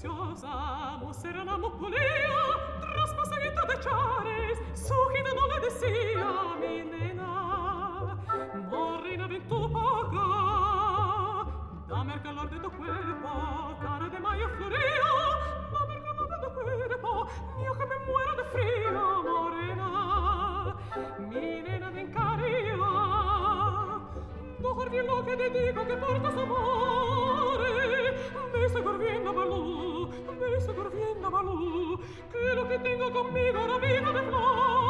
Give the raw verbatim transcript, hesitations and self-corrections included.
preciosa, mocerana mupulea, traspasadita de chares, sujita no le decía, mi nena, morrina ven tu paga, dame el calor de tu cuerpo, cara de mayo florea, dame el calor de tu cuerpo, mío que me muero de frío, morena, mi nena ven caría, guardi lo que te digo que portas amore, me estoy volviendo malú, me estoy volviendo malú, que lo que tengo conmigo no vivo de flor.